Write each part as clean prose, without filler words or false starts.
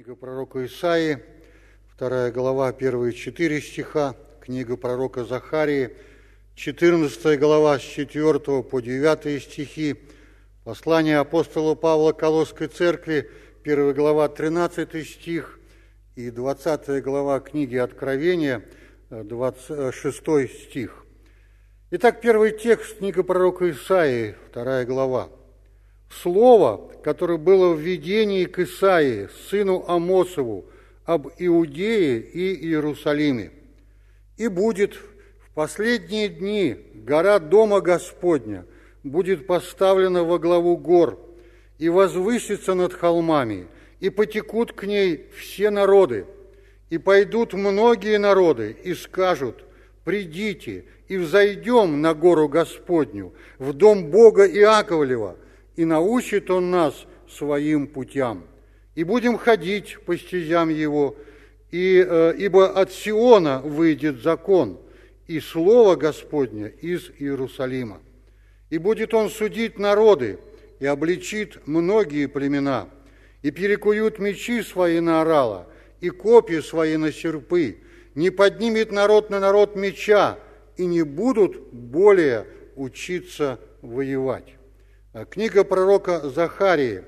Книга пророка Исаии, 2 глава, первые 4 стиха, книга пророка Захарии, 14 глава, с 4 по 9 стихи, послание апостола Павла Колосской церкви, 1 глава, 13 стих, и 20 глава книги Откровения, 26 стих. Итак, первый текст, книга пророка Исаии, 2 глава. Слово, которое было в видении к Исаии, сыну Амосову, об Иудее и Иерусалиме. И будет в последние дни гора Дома Господня будет поставлена во главу гор, и возвысится над холмами, и потекут к ней все народы, и пойдут многие народы, и скажут: «Придите, и взойдем на гору Господню, в дом Бога Иаковлева, и научит Он нас своим путям. И будем ходить по стезям Его, ибо от Сиона выйдет закон, и слово Господне из Иерусалима. И будет Он судить народы, и обличит многие племена, и перекуют мечи свои на орала, и копья свои на серпы, не поднимет народ на народ меча, и не будут более учиться воевать». Книга пророка Захарии,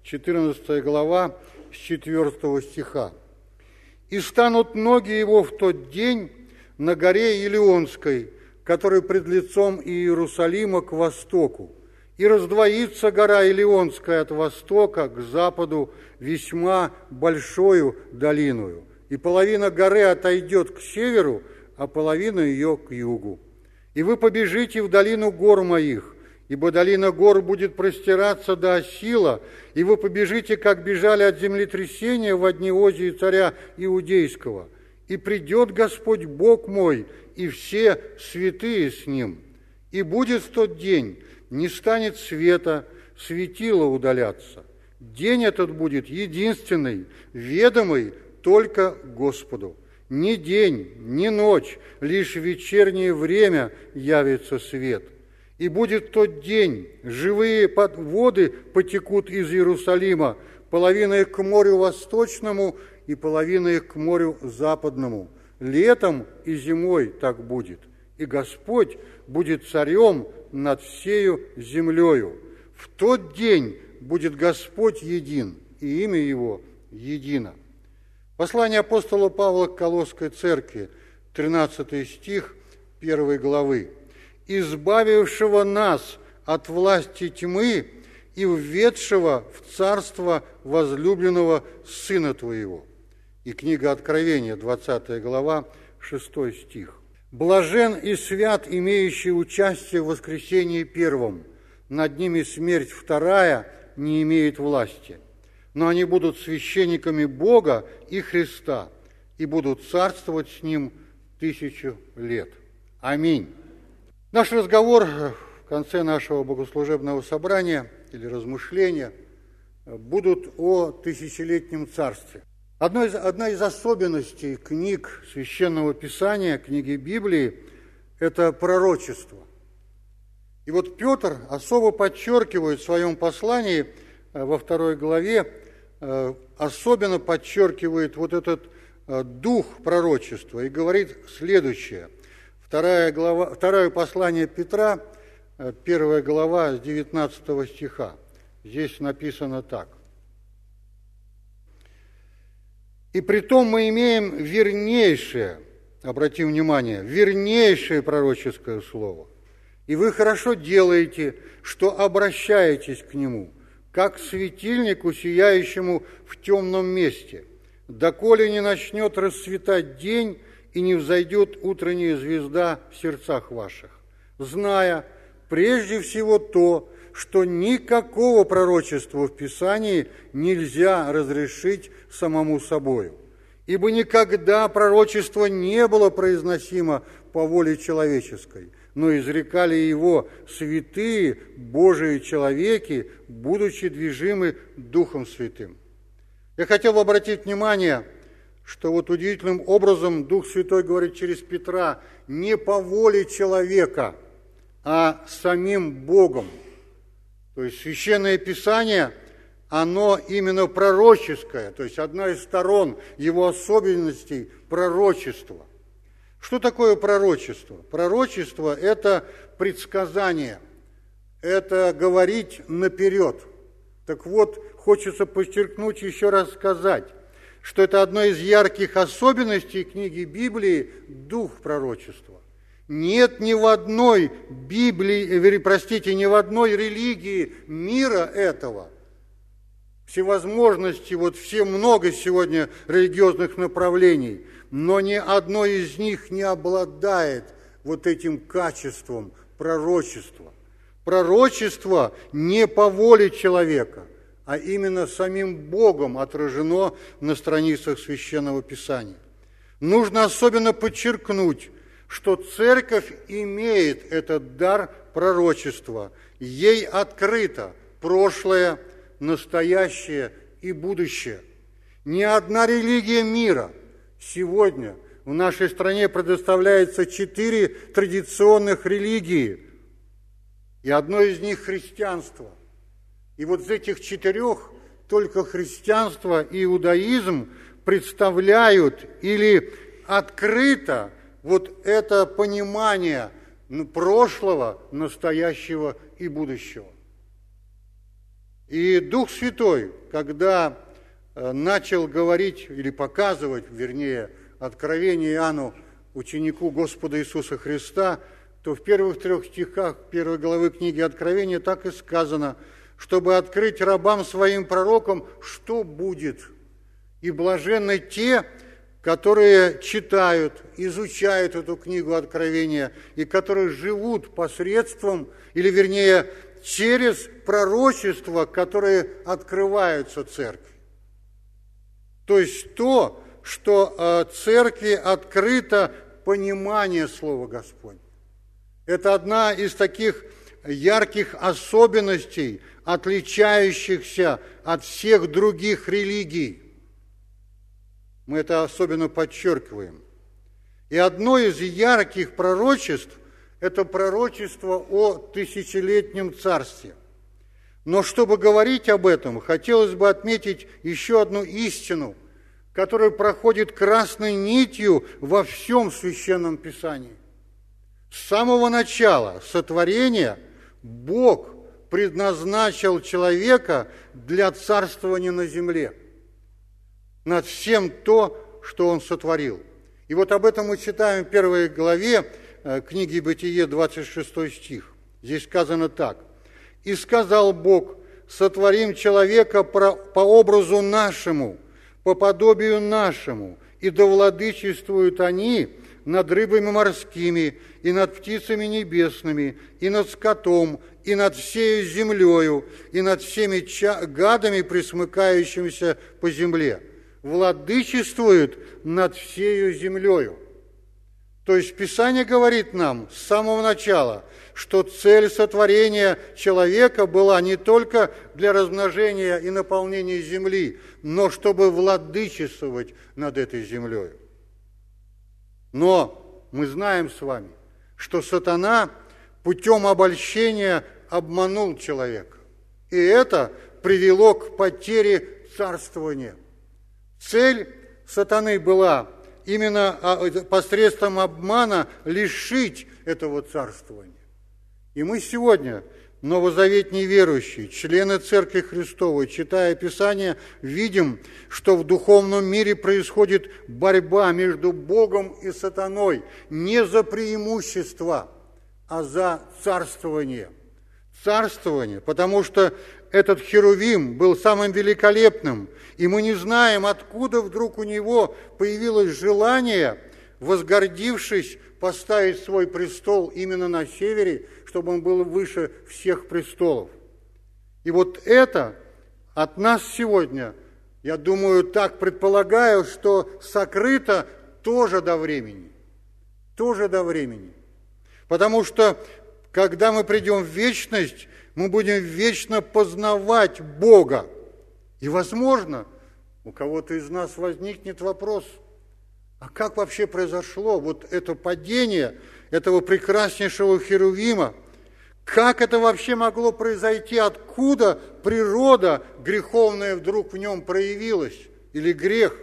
14 глава, с 4 стиха. «И станут ноги его в тот день на горе Илионской, которая пред лицом Иерусалима к востоку, и раздвоится гора Илионская от востока к западу весьма большою долиною, и половина горы отойдет к северу, а половина ее к югу. И вы побежите в долину гор моих, ибо долина гор будет простираться до Осила, и вы побежите, как бежали от землетрясения в дни Озии царя Иудейского. И придет Господь Бог мой, и все святые с Ним. И будет в тот день, не станет света, светила удаляться. День этот будет единственный, ведомый только Господу. Ни день, ни ночь, лишь в вечернее время явится свет. И будет тот день, живые воды потекут из Иерусалима, половина их к морю восточному и половина их к морю западному. Летом и зимой так будет. И Господь будет царем над всею землею. В тот день будет Господь един, и имя Его едино». Послание апостола Павла к Колосской церкви, 13 стих 1 главы. «Избавившего нас от власти тьмы и введшего в царство возлюбленного Сына Твоего». И книга Откровения, 20 глава, 6 стих. «Блажен и свят, имеющий участие в воскресении первом, над ними смерть вторая не имеет власти, но они будут священниками Бога и Христа и будут царствовать с Ним 1000 лет. Аминь». Наш разговор в конце нашего богослужебного собрания или размышления будут о тысячелетнем царстве. Одна из особенностей книг Священного Писания, книги Библии, это пророчество. И вот Петр особо подчеркивает в своем послании во 2 главе, особенно подчеркивает вот этот дух пророчества и говорит следующее. Второе послание Петра, 1 глава, с 19 стиха. Здесь написано так. «И притом мы имеем вернейшее, обратим внимание, вернейшее пророческое слово. И вы хорошо делаете, что обращаетесь к нему, как к светильнику, сияющему в темном месте, доколе не начнет расцветать день, и не взойдет утренняя звезда в сердцах ваших, зная прежде всего то, что никакого пророчества в Писании нельзя разрешить самому собою. Ибо никогда пророчество не было произносимо по воле человеческой, но изрекали его святые Божии человеки, будучи движимы Духом Святым». Я хотел бы обратить внимание, что вот удивительным образом Дух Святой говорит через Петра не по воле человека, а самим Богом. То есть Священное Писание, оно именно пророческое, то есть одна из сторон его особенностей – пророчество. Что такое пророчество? Пророчество – это предсказание, это говорить наперед. Так вот, хочется подчеркнуть, еще раз сказать, что это одно из ярких особенностей книги Библии – дух пророчества. Нет ни в одной ни в одной религии мира этого, всевозможности, много сегодня религиозных направлений, но ни одно из них не обладает этим качеством пророчества. Пророчество не по воле человека, а именно самим Богом отражено на страницах Священного Писания. Нужно особенно подчеркнуть, что Церковь имеет этот дар пророчества. Ей открыто прошлое, настоящее и будущее. Ни одна религия мира сегодня в нашей стране предоставляется 4 традиционных религии, и одно из них – христианство. И из этих 4 только христианство и иудаизм представляют или открыто это понимание прошлого, настоящего и будущего. И Дух Святой, когда начал говорить или показывать, откровение Иоанну, ученику Господа Иисуса Христа, то в первых 3 стихах 1 главы книги Откровения так и сказано, чтобы открыть рабам своим пророкам, что будет. И блаженны те, которые читают, изучают эту книгу Откровения, и которые живут посредством, через пророчества, которые открываются Церкви. То есть то, что Церкви открыто понимание Слова Господня. Это одна из таких ярких особенностей, отличающихся от всех других религий. Мы это особенно подчеркиваем. И одно из ярких пророчеств – это пророчество о тысячелетнем царстве. Но чтобы говорить об этом, хотелось бы отметить еще одну истину, которая проходит красной нитью во всем Священном Писании. С самого начала сотворения Бог предназначил человека для царствования на земле, над всем то, что Он сотворил. И об этом мы читаем в 1 главе книги Бытие, 26 стих. Здесь сказано так. «И сказал Бог, сотворим человека по образу нашему, по подобию нашему, и да владычествуют они над рыбами морскими, и над птицами небесными, и над скотом, и над всею землею, и над всеми гадами, пресмыкающимися по земле. Владычествуют над всею землею». То есть Писание говорит нам с самого начала, что цель сотворения человека была не только для размножения и наполнения земли, но чтобы владычествовать над этой землей. Но мы знаем с вами, что сатана путем обольщения обманул человека. И это привело к потере царствования. Цель сатаны была именно посредством обмана лишить этого царствования. И мы сегодня, новозаветные верующие, члены Церкви Христовой, читая Писание, видим, что в духовном мире происходит борьба между Богом и сатаной не за преимущество, а за царствование. Царствование, потому что этот Херувим был самым великолепным, и мы не знаем, откуда вдруг у него появилось желание, возгордившись, поставить свой престол именно на севере, чтобы он был выше всех престолов. И это от нас сегодня, я думаю, так предполагаю, что сокрыто тоже до времени. Тоже до времени. Потому что, когда мы придем в вечность, мы будем вечно познавать Бога. И, возможно, у кого-то из нас возникнет вопрос, а как вообще произошло это падение этого прекраснейшего Херувима? Как это вообще могло произойти? Откуда природа греховная вдруг в нем проявилась? Или грех?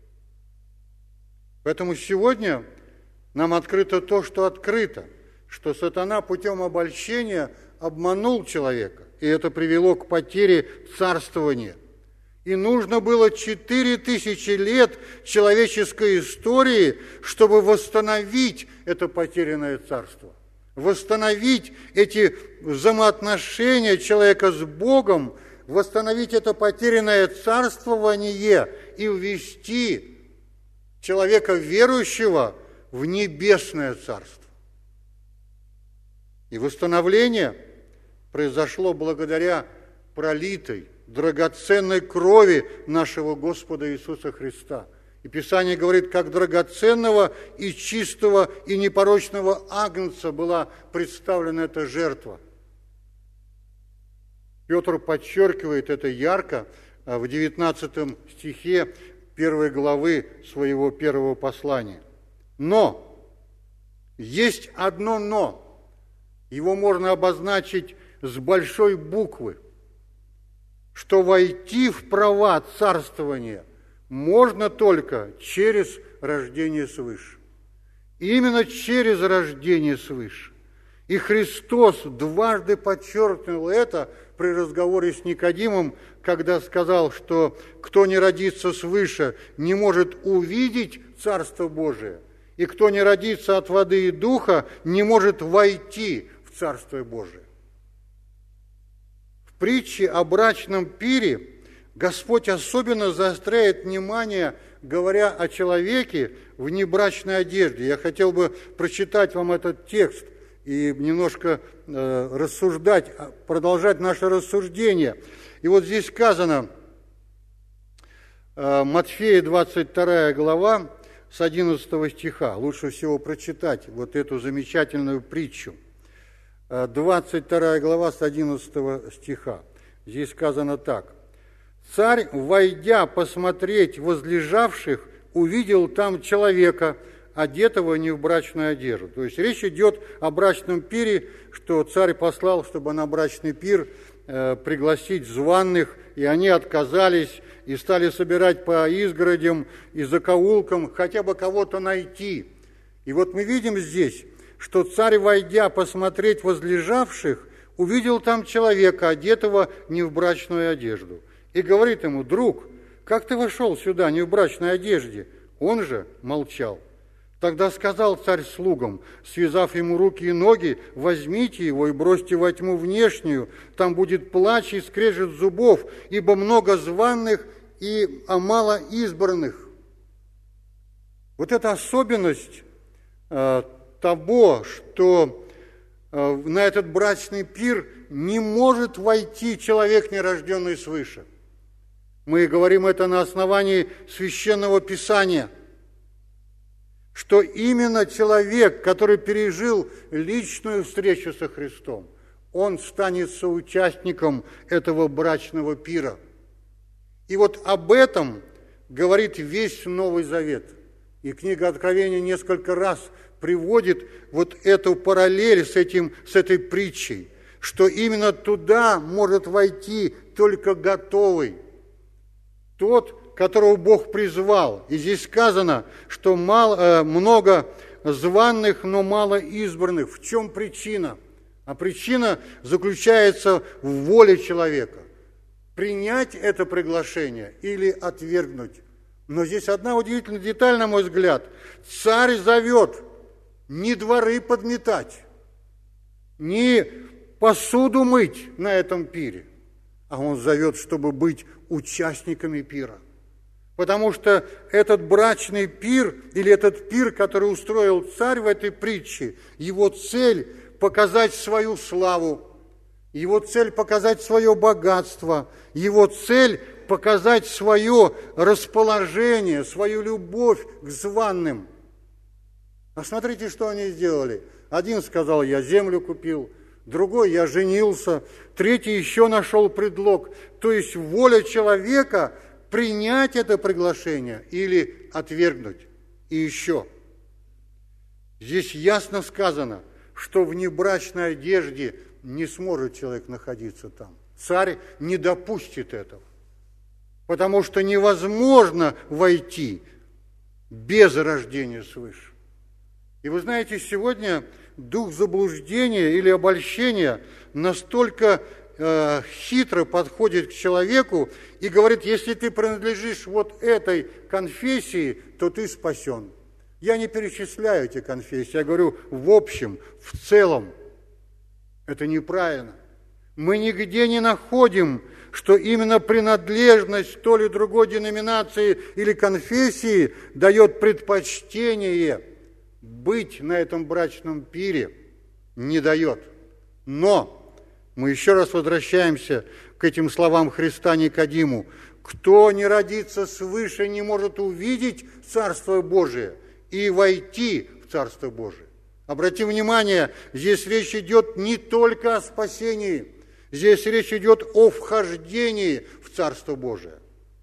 Поэтому сегодня нам открыто то, что открыто, что сатана путем обольщения обманул человека, и это привело к потере царствования. И нужно было 4000 лет человеческой истории, чтобы восстановить это потерянное царство, восстановить эти взаимоотношения человека с Богом, восстановить это потерянное царствование и ввести человека верующего в небесное царство. И восстановление произошло благодаря пролитой, драгоценной крови нашего Господа Иисуса Христа. И Писание говорит, как драгоценного и чистого и непорочного агнца была представлена эта жертва. Петр подчеркивает это ярко в 19 стихе 1 главы своего первого послания. Но, есть одно «но», его можно обозначить с большой буквы, что войти в права царствования можно только через рождение свыше. Именно через рождение свыше. И Христос дважды подчеркнул это при разговоре с Никодимом, когда сказал, что кто не родится свыше, не может увидеть Царство Божие, и кто не родится от воды и духа, не может войти в Царство Божие. В притче о брачном пире Господь особенно заостряет внимание, говоря о человеке в небрачной одежде. Я хотел бы прочитать вам этот текст и немножко рассуждать, продолжать наше рассуждение. И вот здесь сказано, Матфея 22 глава, с 11 стиха. Лучше всего прочитать вот эту замечательную притчу. 22 глава с 11 стиха. Здесь сказано так. «Царь, войдя посмотреть возлежавших, увидел там человека, одетого не в брачную одежду». То есть речь идет о брачном пире, что царь послал, чтобы на брачный пир пригласить званых, и они отказались и стали собирать по изгородям и закоулкам хотя бы кого-то найти. И вот мы видим здесь, что царь, войдя посмотреть возлежавших, увидел там человека, одетого не в брачную одежду. И говорит ему: «Друг, как ты вошел сюда не в брачной одежде?» Он же молчал. Тогда сказал царь слугам, связав ему руки и ноги: «Возьмите его и бросьте во тьму внешнюю, там будет плач и скрежет зубов, ибо много званых и мало избранных». Вот эта особенность того, что на этот брачный пир не может войти человек, не рожденный свыше. Мы говорим это на основании Священного Писания, что именно человек, который пережил личную встречу со Христом, он станет соучастником этого брачного пира. И вот об этом говорит весь Новый Завет. И книга Откровения несколько раз приводит вот эту параллель с этой притчей, что именно туда может войти только готовый, тот, которого Бог призвал. И здесь сказано, что много званых, но мало избранных. В чем причина? А причина заключается в воле человека. Принять это приглашение или отвергнуть. Но здесь одна удивительная деталь, на мой взгляд. Царь зовет не дворы подметать, не посуду мыть на этом пире, а он зовет, чтобы быть участниками пира. Потому что этот брачный пир, или этот пир, который устроил царь в этой притче, его цель – показать свою славу, его цель – показать свое богатство, его цель – показать свое расположение, свою любовь к званым. А смотрите, что они сделали. Один сказал: «Я землю купил», другой: «Я женился», третий еще нашел предлог. То есть воля человека принять это приглашение или отвергнуть. И еще. Здесь ясно сказано, что в небрачной одежде не сможет человек находиться там. Царь не допустит этого, потому что невозможно войти без рождения свыше. И вы знаете, сегодня дух заблуждения или обольщения настолько хитро подходит к человеку и говорит: если ты принадлежишь вот этой конфессии, то ты спасен. Я не перечисляю эти конфессии, я говорю в общем, в целом. Это неправильно. Мы нигде не находим, что именно принадлежность той или другой деноминации или конфессии дает предпочтение быть на этом брачном пире. Не дает. Но мы еще раз возвращаемся к этим словам Христа Никодиму. Кто не родится свыше, не может увидеть Царство Божие и войти в Царство Божие. Обратите внимание, здесь речь идет не только о спасении, здесь речь идет о вхождении в Царство Божие.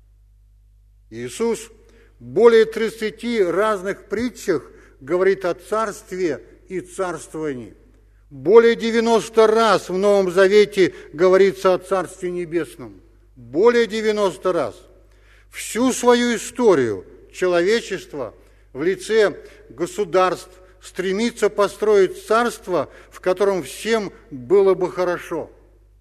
Иисус в более 30 разных притчах говорит о царстве и царствовании. Более 90 раз в Новом Завете говорится о Царстве Небесном. Более 90 раз. Всю свою историю человечество в лице государств стремится построить царство, в котором всем было бы хорошо.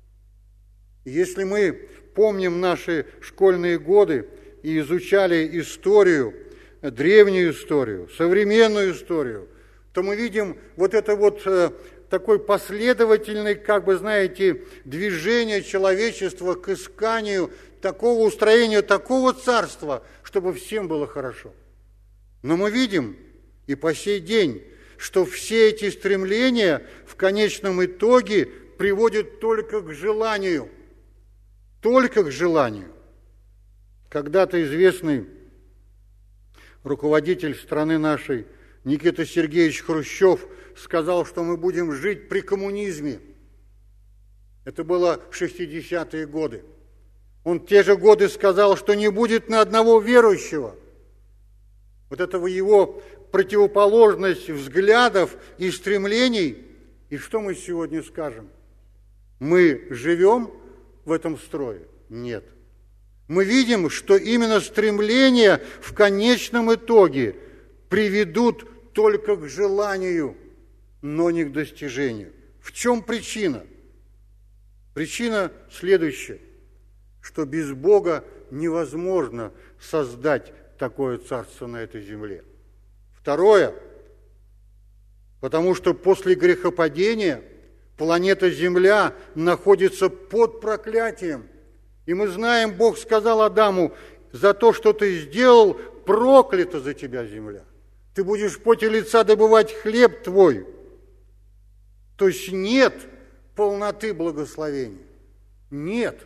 Если мы помним наши школьные годы и изучали историю, древнюю историю, современную историю, то мы видим вот это вот такой последовательный, движение человечества к исканию такого устроения, такого царства, чтобы всем было хорошо. Но мы видим и по сей день, что все эти стремления в конечном итоге приводят только к желанию. Только к желанию. Когда-то известный руководитель страны нашей Никита Сергеевич Хрущев сказал, что мы будем жить при коммунизме. Это было в 60-е годы. Он в те же годы сказал, что не будет ни одного верующего. Вот этого его противоположность взглядов и стремлений. И что мы сегодня скажем? Мы живем в этом строе? Нет. Мы видим, что именно стремления в конечном итоге приведут только к желанию, но не к достижению. В чем причина? Причина следующая, что без Бога невозможно создать такое царство на этой земле. Второе, потому что после грехопадения планета Земля находится под проклятием. И мы знаем, Бог сказал Адаму: за то, что ты сделал, проклята за тебя земля. Ты будешь в поте лица добывать хлеб твой. То есть нет полноты благословения. Нет.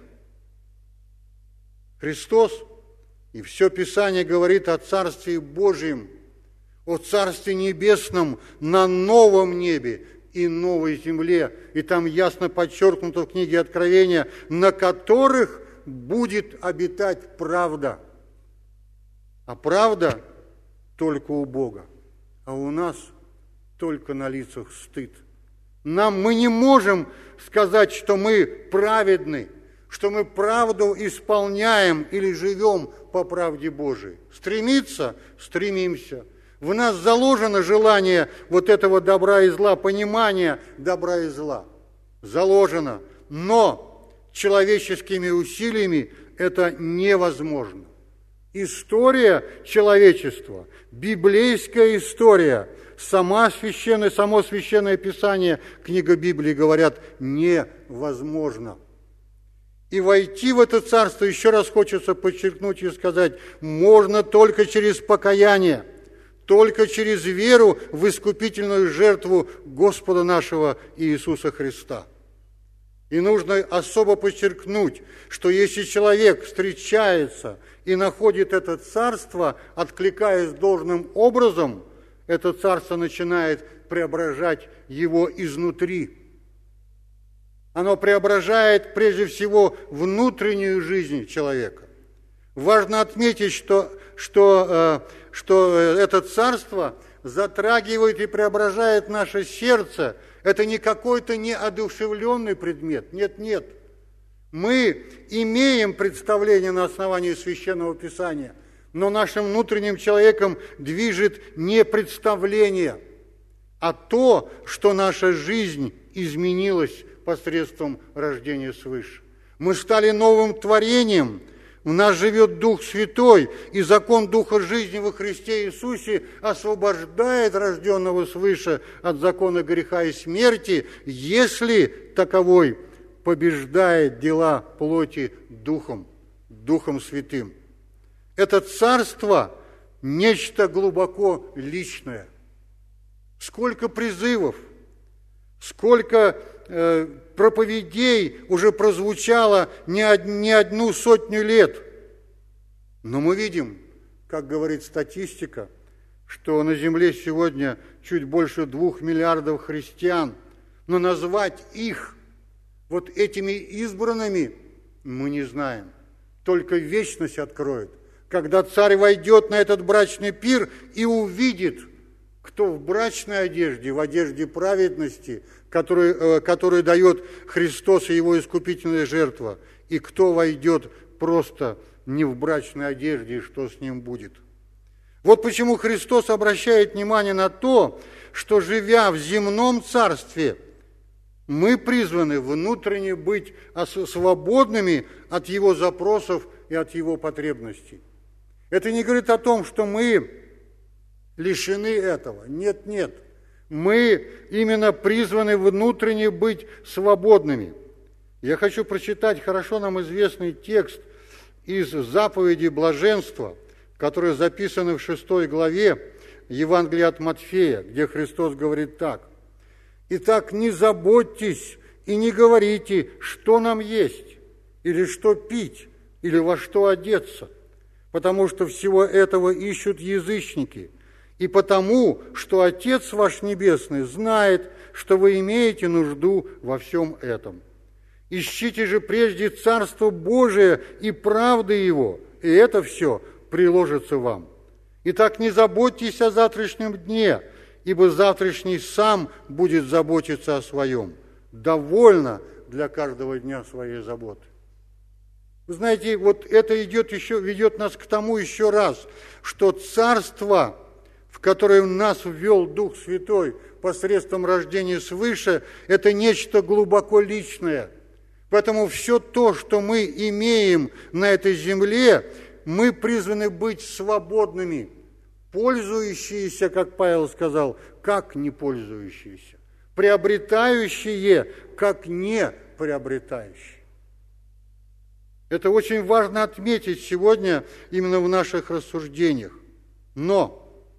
Христос и все Писание говорит о Царстве Божьем, о Царстве Небесном на новом небе и новой земле. И там ясно подчеркнуто в книге Откровения, на которых будет обитать правда. А правда только у Бога, а у нас только на лицах стыд. Мы не можем сказать, что мы праведны, что мы правду исполняем или живем по правде Божией. Стремиться? Стремимся. В нас заложено желание вот этого добра и зла, понимание добра и зла. Заложено. Но человеческими усилиями это невозможно. История человечества, библейская история, само священное Писание, книга Библии говорят, невозможно. И войти в это царство, еще раз хочется подчеркнуть и сказать, можно только через покаяние, только через веру в искупительную жертву Господа нашего Иисуса Христа. И нужно особо подчеркнуть, что если человек встречается и находит это царство, откликаясь должным образом, это царство начинает преображать его изнутри. Оно преображает прежде всего внутреннюю жизнь человека. Важно отметить, что это царство затрагивает и преображает наше сердце, это не какой-то неодушевленный предмет. Нет, нет. Мы имеем представление на основании Священного Писания, но нашим внутренним человеком движет не представление, а то, что наша жизнь изменилась посредством рождения свыше. Мы стали новым творением, в нас живет Дух Святой, и закон Духа жизни во Христе Иисусе освобождает рожденного свыше от закона греха и смерти, если таковой побеждает дела плоти Духом Святым. Это царство – нечто глубоко личное. Сколько призывов, сколько проповедей уже прозвучало не одну сотню лет. Но мы видим, как говорит статистика, что на земле сегодня чуть больше 2 миллиардов христиан, но назвать их вот этими избранными мы не знаем. Только вечность откроет, когда царь войдет на этот брачный пир и увидит, кто в брачной одежде, в одежде праведности, которую дает Христос и Его искупительная жертва, и кто войдет просто не в брачной одежде, и что с ним будет. Вот почему Христос обращает внимание на то, что, живя в земном царстве, мы призваны внутренне быть свободными от Его запросов и от Его потребностей. Это не говорит о том, что мы лишены этого. Нет, нет. Мы именно призваны внутренне быть свободными. Я хочу прочитать хорошо нам известный текст из заповеди блаженства, который записан в 6 главе Евангелия от Матфея, где Христос говорит так: «Итак, не заботьтесь и не говорите, что нам есть, или что пить, или во что одеться, потому что всего этого ищут язычники, и потому, что Отец ваш Небесный знает, что вы имеете нужду во всем этом. Ищите же прежде Царство Божие и правды Его, и это все приложится вам. Итак, не заботьтесь о завтрашнем дне, ибо завтрашний сам будет заботиться о своем. Довольно для каждого дня своей заботы». Вы знаете, вот это ведет нас к тому еще раз, что царство, в которое нас ввел Дух Святой посредством рождения свыше, это нечто глубоко личное. Поэтому все то, что мы имеем на этой земле, мы призваны быть свободными, пользующиеся, как Павел сказал, как не пользующиеся, приобретающие, как не приобретающие. Это очень важно отметить сегодня именно в наших рассуждениях. Но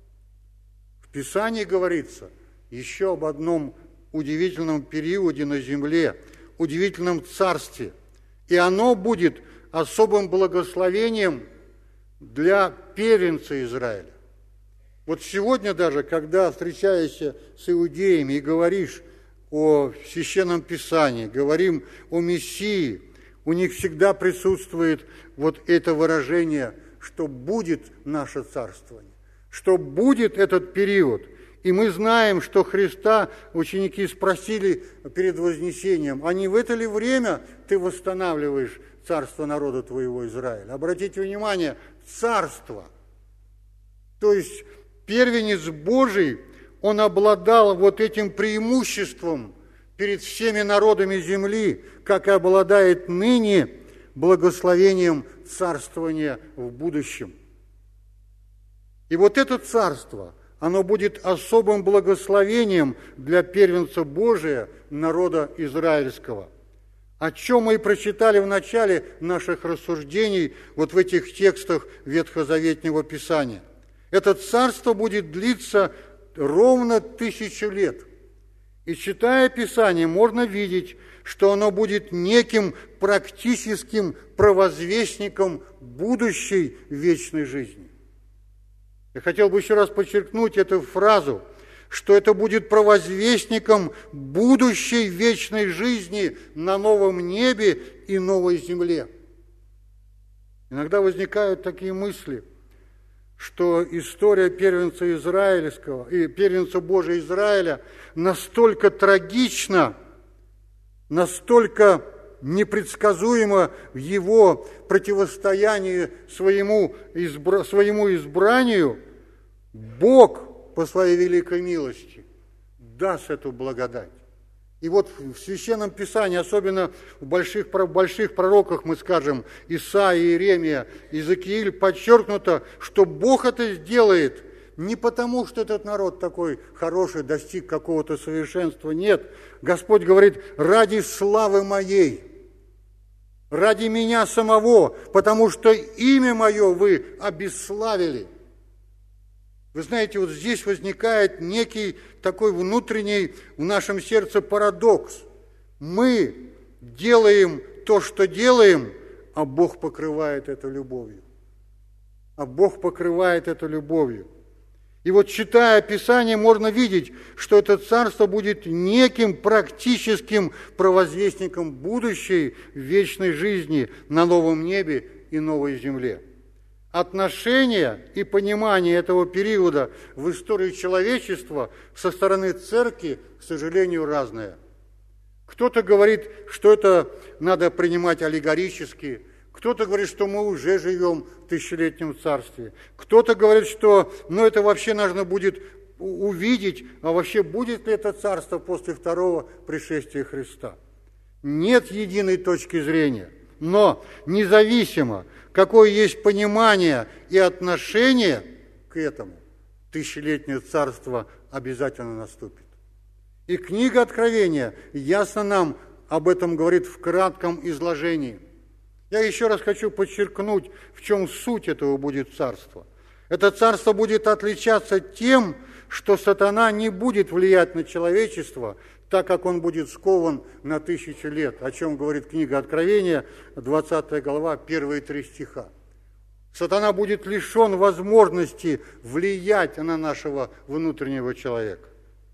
в Писании говорится еще об одном удивительном периоде на земле, удивительном царстве. И оно будет особым благословением для первенца Израиля. Вот сегодня даже, когда встречаешься с иудеями и говоришь о Священном Писании, говорим о Мессии, у них всегда присутствует вот это выражение, что будет наше царствование, что будет этот период. И мы знаем, что Христа ученики спросили перед Вознесением: а не в это ли время ты восстанавливаешь царство народа твоего Израиля? Обратите внимание, царство. То есть первенец Божий, он обладал вот этим преимуществом перед всеми народами земли, как и обладает ныне благословением царствования в будущем. И вот это царство, оно будет особым благословением для первенца Божия, народа израильского. О чем мы и прочитали в начале наших рассуждений вот в этих текстах Ветхозаветнего Писания. Это царство будет длиться ровно 1000 лет. И читая Писание, можно видеть, что оно будет неким практическим провозвестником будущей вечной жизни. Я хотел бы еще раз подчеркнуть эту фразу, что это будет провозвестником будущей вечной жизни на новом небе и новой земле. Иногда возникают такие мысли, что история первенца израильского и первенца Божия Израиля настолько трагична, настолько непредсказуемо в его противостоянии своему избранию, Бог по своей великой милости даст эту благодать. И вот в Священном Писании, особенно в больших пророках, мы скажем, Исаия, Иеремия, Иезекииль, подчеркнуто, что Бог это сделает не потому, что этот народ такой хороший, достиг какого-то совершенства. Нет, Господь говорит, ради славы моей, ради меня самого, потому что имя мое вы обесславили. Вы знаете, вот здесь возникает некий такой внутренний в нашем сердце парадокс. Мы делаем то, что делаем, а Бог покрывает это любовью. А Бог покрывает это любовью. И вот, читая Писание, можно видеть, что это царство будет неким практическим провозвестником будущей вечной жизни на новом небе и новой земле. Отношение и понимание этого периода в истории человечества со стороны церкви, к сожалению, разное. Кто-то говорит, что это надо принимать аллегорически, кто-то говорит, что мы уже живем в тысячелетнем царстве, кто-то говорит, что это вообще нужно будет увидеть, а вообще будет ли это царство после второго пришествия Христа. Нет единой точки зрения, но независимо, какое есть понимание и отношение к этому, тысячелетнее царство обязательно наступит. И книга Откровения ясно нам об этом говорит в кратком изложении. Я еще раз хочу подчеркнуть, в чем суть этого будет царства. Это царство будет отличаться тем, что сатана не будет влиять на человечество, так как он будет скован на 1000 лет, о чем говорит книга Откровения, 20 глава, первые 3 стиха. Сатана будет лишен возможности влиять на нашего внутреннего человека.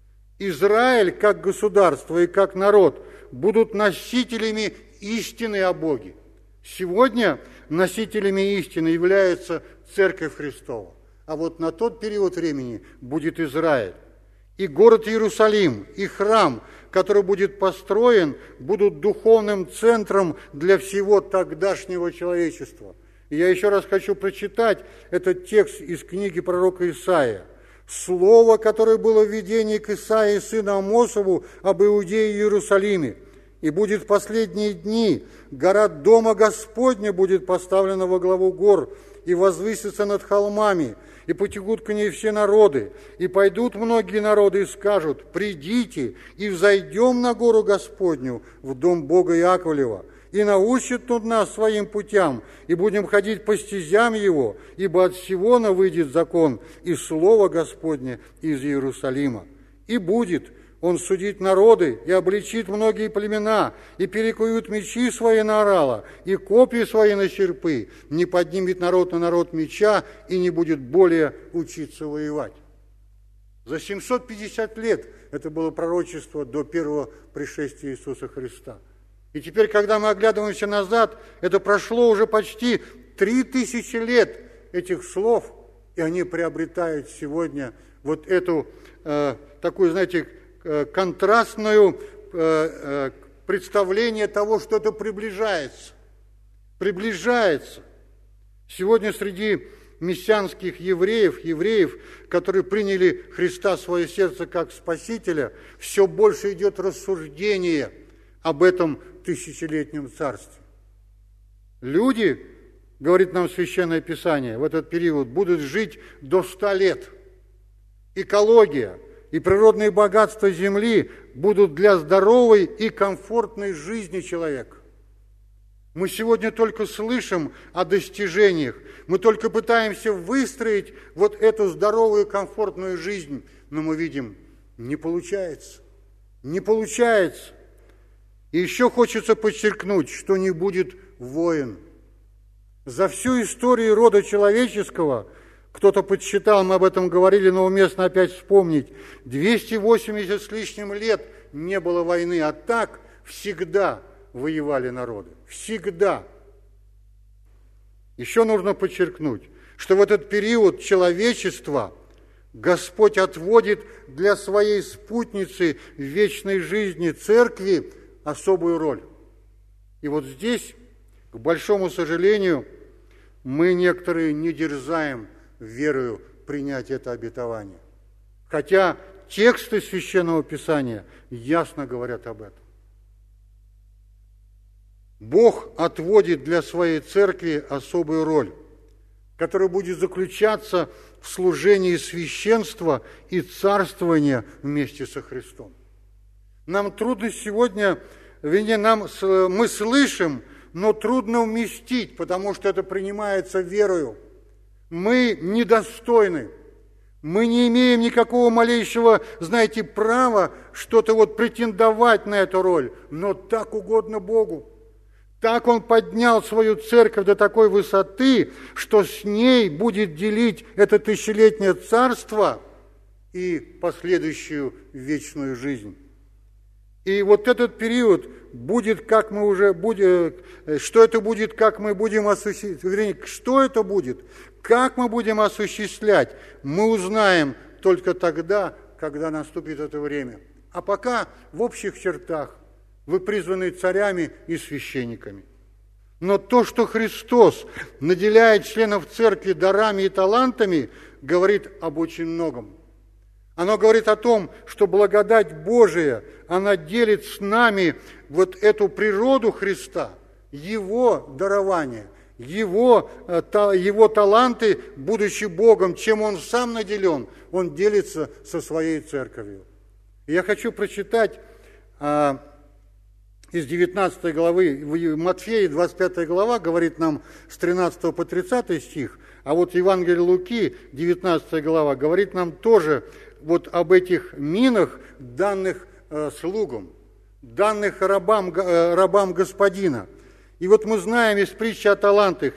Израиль, как государство и как народ, будут носителями истины о Боге. Сегодня носителями истины является Церковь Христова, а вот на тот период времени будет Израиль. И город Иерусалим, и храм, который будет построен, будут духовным центром для всего тогдашнего человечества. И я еще раз хочу прочитать этот текст из книги пророка Исаия. Слово, которое было в видении к Исаии, сыну Амосову, об Иудее и Иерусалиме. И будет в последние дни гора Дома Господня будет поставлена во главу гор, и возвысится над холмами, и потекут к ней все народы, и пойдут многие народы и скажут: придите и взойдем на гору Господню, в дом Бога Иаковлева, и научит он нас своим путям, и будем ходить по стезям его, ибо от Сиона выйдет закон, и слово Господне из Иерусалима. И будет он судить народы, и обличит многие племена, и перекуют мечи свои на орала, и копья свои на серпы, не поднимет народ на народ меча, и не будет более учиться воевать. За 750 лет это было пророчество до первого пришествия Иисуса Христа. И теперь, когда мы оглядываемся назад, это прошло уже почти 3000 лет этих слов, и они приобретают сегодня вот эту такую, знаете, контрастное представление того, что это приближается. Приближается. Сегодня среди мессианских евреев, которые приняли Христа в свое сердце как Спасителя, все больше идет рассуждение об этом тысячелетнем царстве. Люди, говорит нам Священное Писание, в этот период будут жить до 100 лет. Экология и природные богатства земли будут для здоровой и комфортной жизни человека. Мы сегодня только слышим о достижениях, мы только пытаемся выстроить вот эту здоровую и комфортную жизнь, но мы видим, не получается. Не получается. И еще хочется подчеркнуть, что не будет войн. За всю историю рода человеческого, кто-то подсчитал, мы об этом говорили, но уместно опять вспомнить, 280 с лишним лет не было войны, а так всегда воевали народы. Всегда. Еще нужно подчеркнуть, что в этот период человечества Господь отводит для своей спутницы в вечной жизни церкви особую роль. И вот здесь, к большому сожалению, мы некоторые не дерзаем верою принять это обетование. Хотя тексты Священного Писания ясно говорят об этом. Бог отводит для своей церкви особую роль, которая будет заключаться в служении священства и царствования вместе со Христом. Нам трудно сегодня, мы слышим, но трудно вместить, потому что это принимается верою. Мы недостойны. Мы не имеем никакого малейшего, знаете, права что-то претендовать на эту роль, но так угодно Богу. Так Он поднял свою церковь до такой высоты, что с ней будет делить это тысячелетнее царство и последующую вечную жизнь. И вот этот период будет, как мы уже будем, что это будет, как мы будем осуществлять, что это будет, как мы будем осуществлять, мы узнаем только тогда, когда наступит это время. А пока в общих чертах вы призваны царями и священниками. Но то, что Христос наделяет членов церкви дарами и талантами, говорит об очень многом. Оно говорит о том, что благодать Божия, она делит с нами вот эту природу Христа, Его дарование, Его таланты, будучи Богом, чем Он сам наделен, Он делится со своей церковью. И я хочу прочитать из 19 главы, Матфея, 25 глава, говорит нам с 13 по 30 стих, а вот Евангелие Луки, 19 глава, говорит нам тоже вот об этих минах, данных слугам, данных рабам Господина. И вот мы знаем из притчи о талантах,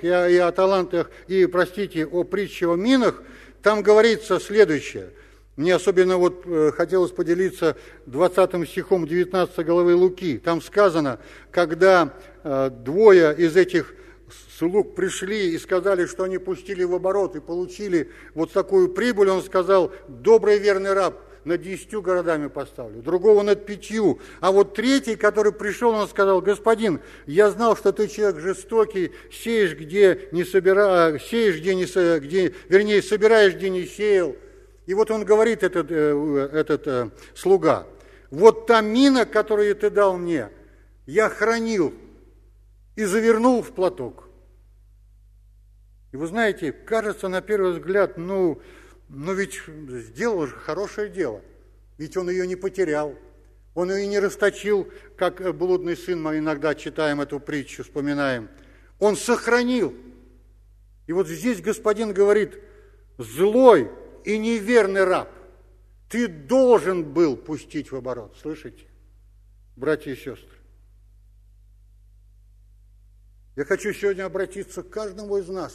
о притче о минах, там говорится следующее. Мне особенно хотелось поделиться 20 стихом 19 главы Луки. Там сказано, когда двое из этих слуг пришли и сказали, что они пустили в оборот и получили вот такую прибыль, он сказал: добрый верный раб, над 10 городами поставлю, другого над 5. А вот третий, который пришел, он сказал: господин, я знал, что ты человек жестокий, собираешь, где не сеял. И вот он говорит, этот слуга: вот та мина, которую ты дал мне, я хранил и завернул в платок. И вы знаете, кажется на первый взгляд, ведь сделал же хорошее дело. Ведь он ее не потерял. Он ее не расточил, как блудный сын, мы иногда читаем эту притчу, вспоминаем. Он сохранил. И вот здесь господин говорит: злой и неверный раб, ты должен был пустить в оборот. Слышите, братья и сестры? Я хочу сегодня обратиться к каждому из нас.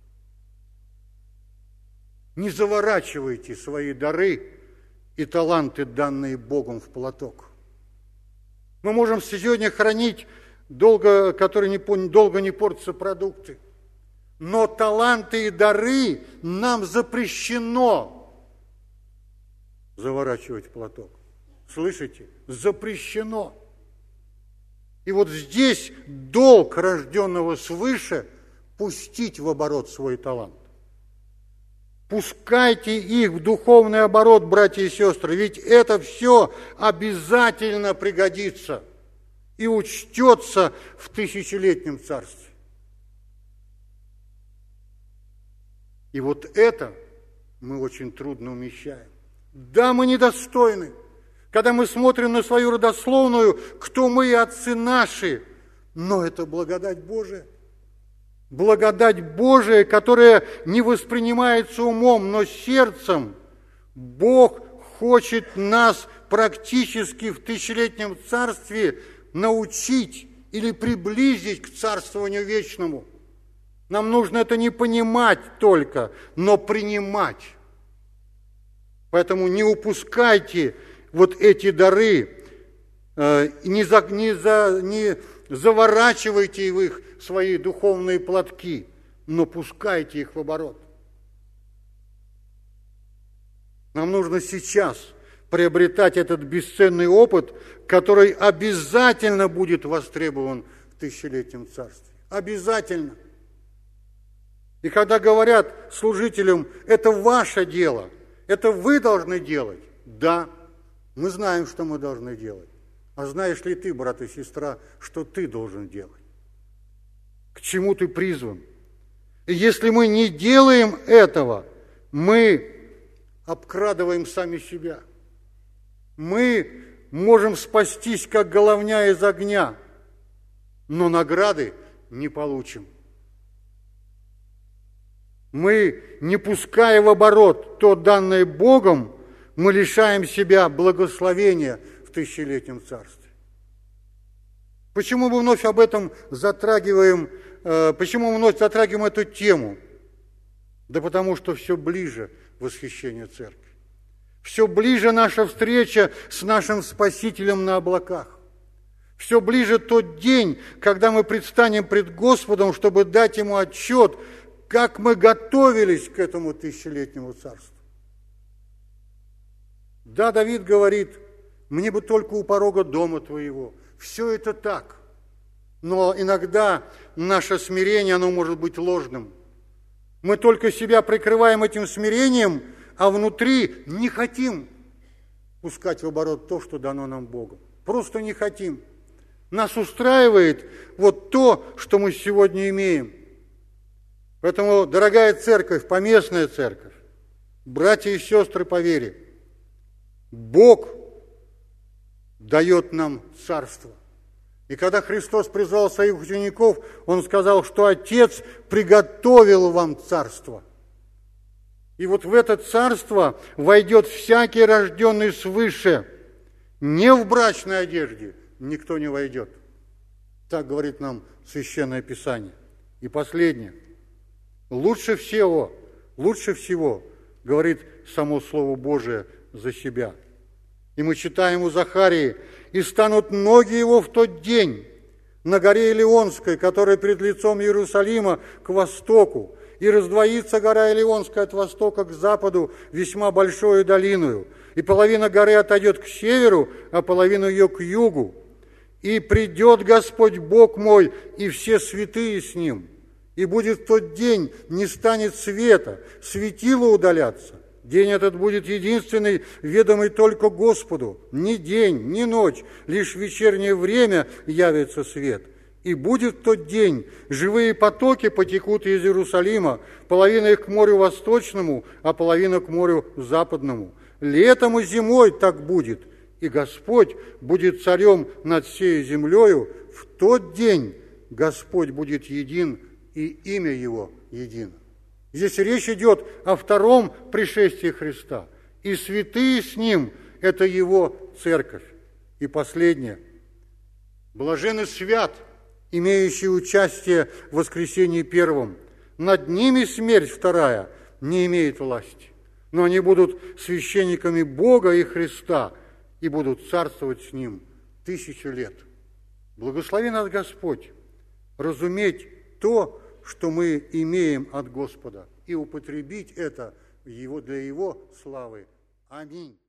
Не заворачивайте свои дары и таланты, данные Богом, в платок. Мы можем сегодня хранить которые долго не портятся продукты. Но таланты и дары нам запрещено заворачивать в платок. Слышите? Запрещено. И вот здесь долг рожденного свыше пустить в оборот свой талант. Пускайте их в духовный оборот, братья и сестры, ведь это все обязательно пригодится и учтется в тысячелетнем царстве. И вот это мы очень трудно умещаем. Да, мы недостойны. Когда мы смотрим на свою родословную, кто мы и отцы наши, но это благодать Божия. Благодать Божия, которая не воспринимается умом, но сердцем. Бог хочет нас практически в тысячелетнем царстве научить или приблизить к царствованию вечному. Нам нужно это не понимать только, но принимать. Поэтому не упускайте вот эти дары, не заворачивайте в их свои духовные платки, но пускайте их в оборот. Нам нужно сейчас приобретать этот бесценный опыт, который обязательно будет востребован в тысячелетнем царстве. Обязательно. И когда говорят служителям, это ваше дело, это вы должны делать, да, мы знаем, что мы должны делать. А знаешь ли ты, брат и сестра, что ты должен делать? К чему ты призван? И если мы не делаем этого, мы обкрадываем сами себя. Мы можем спастись, как головня из огня, но награды не получим. Мы, не пуская в оборот то, данное Богом, мы лишаем себя благословения в тысячелетнем царстве. Почему мы вновь об этом затрагиваем, почему мы вновь затрагиваем эту тему? Да потому что все ближе восхищение церкви. Все ближе наша встреча с нашим Спасителем на облаках. Все ближе тот день, когда мы предстанем пред Господом, чтобы дать Ему отчет, как мы готовились к этому тысячелетнему царству. Да, Давид говорит, мне бы только у порога дома Твоего. Все это так. Но иногда наше смирение, оно может быть ложным. Мы только себя прикрываем этим смирением, а внутри не хотим пускать в оборот то, что дано нам Богом. Просто не хотим. Нас устраивает вот то, что мы сегодня имеем. Поэтому, дорогая церковь, поместная церковь, братья и сестры по вере, Бог дает нам царство. И когда Христос призвал своих учеников, Он сказал, что Отец приготовил вам царство. И вот в это царство войдет всякий, рожденный свыше. Не в брачной одежде никто не войдет. Так говорит нам Священное Писание. И последнее. Лучше всего, говорит само Слово Божие за себя. И мы читаем у Захарии, «И станут ноги его в тот день на горе Илионской, которая пред лицом Иерусалима к востоку, и раздвоится гора Илионская от востока к западу весьма большою долиною, и половина горы отойдет к северу, а половина ее к югу. И придет Господь Бог мой, и все святые с Ним. И будет в тот день, не станет света, светило удалятся. День этот будет единственный, ведомый только Господу. Ни день, ни ночь, лишь в вечернее время явится свет. И будет в тот день, живые потоки потекут из Иерусалима, половина их к морю восточному, а половина к морю западному. Летом и зимой так будет, и Господь будет царем над всей землею. В тот день Господь будет един, и имя Его едино». Здесь речь идет о втором пришествии Христа. И святые с Ним – это Его церковь. И последнее. Блаженны свят, имеющие участие в воскресении первом. Над ними смерть вторая не имеет власти. Но они будут священниками Бога и Христа и будут царствовать с Ним 1000 лет. Благослови нас Господь разуметь то, что мы имеем от Господа, и употребить это для Его славы. Аминь.